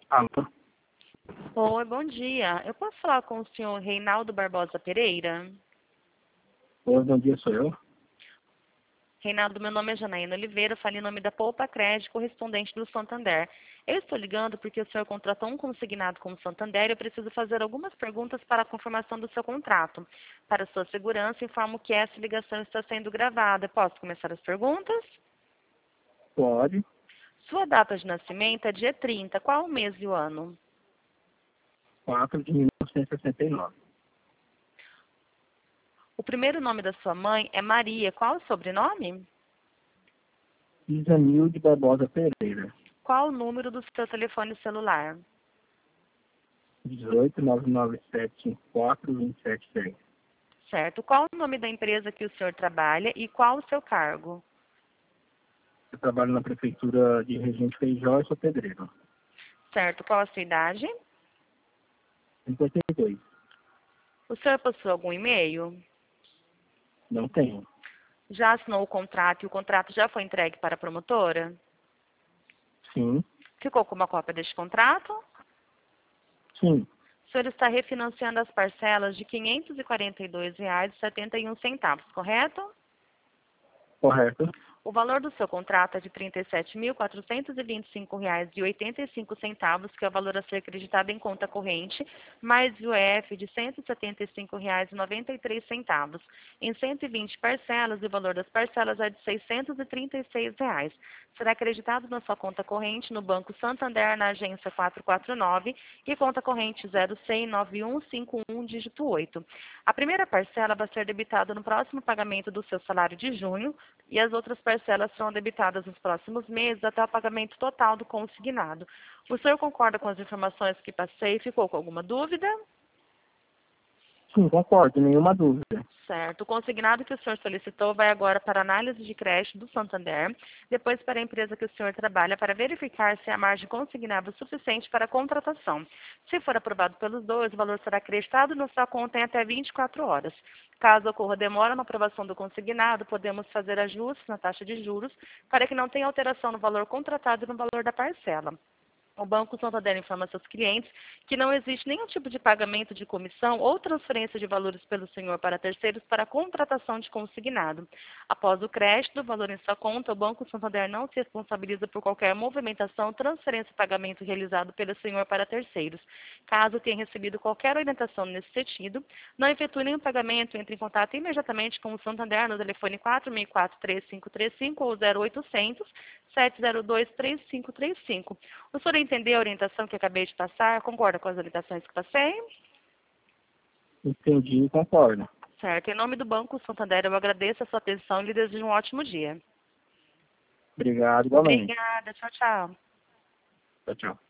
Alô? Oi, bom dia. Eu posso falar com o senhor Reinaldo Barbosa Pereira? Oi, bom dia, sou eu. Reinaldo, meu nome é Janaína Oliveira, falo em nome da Poupa Crédito, correspondente do Santander. Eu estou ligando porque o senhor contratou um consignado com o Santander e eu preciso fazer algumas perguntas para a confirmação do seu contrato. Para sua segurança, informo que essa ligação está sendo gravada. Posso começar as perguntas? Pode. Sua data de nascimento é dia 30. Qual o mês e o ano? 4 de 1969. O primeiro nome da sua mãe é Maria. Qual o sobrenome? Isanilde Barbosa Pereira. Qual o número do seu telefone celular? 18 99754 276. Certo. Qual o nome da empresa que o senhor trabalha e qual o seu cargo? Eu trabalho na prefeitura de Regente Feijó e sou pedreiro. Certo. Qual a sua idade? 52. O senhor possui algum e-mail? Não tenho. Já assinou o contrato e o contrato já foi entregue para a promotora? Sim. Ficou com uma cópia deste contrato? Sim. O senhor está refinanciando as parcelas de R$ 542,71, correto? Correto. O valor do seu contrato é de R$ 37.425,85, que é o valor a ser acreditado em conta corrente, mais o IOF de R$ 175,93. Em 120 parcelas, o valor das parcelas é de R$ 636. Será acreditado na sua conta corrente no Banco Santander, na agência 449 e conta corrente 069151, dígito 8. A primeira parcela vai ser debitada no próximo pagamento do seu salário de junho, e as outras parcelas serão debitadas nos próximos meses até o pagamento total do consignado. O senhor concorda com as informações que passei? Ficou com alguma dúvida? Sim, concordo. Nenhuma dúvida. Certo. O consignado que o senhor solicitou vai agora para a análise de crédito do Santander, depois para a empresa que o senhor trabalha, para verificar se a margem consignável é suficiente para a contratação. Se for aprovado pelos dois, o valor será acreditado na sua conta em até 24 horas. Caso ocorra demora na aprovação do consignado, podemos fazer ajustes na taxa de juros para que não tenha alteração no valor contratado e no valor da parcela. O Banco Santander informa a seus clientes que não existe nenhum tipo de pagamento de comissão ou transferência de valores pelo senhor para terceiros para a contratação de consignado. Após o crédito do valor em sua conta, o Banco Santander não se responsabiliza por qualquer movimentação, transferência ou pagamento realizado pelo senhor para terceiros. Caso tenha recebido qualquer orientação nesse sentido, não efetue nenhum pagamento, entre em contato imediatamente com o Santander no telefone 464-3535 ou 0800 702-3535. O senhor entendeu a orientação que acabei de passar? Concorda com as orientações que passei? Entendi e concordo. Certo. Em nome do Banco Santander, eu agradeço a sua atenção e lhe desejo um ótimo dia. Obrigado, igualmente. Obrigada. Tchau, tchau. Tchau, tchau.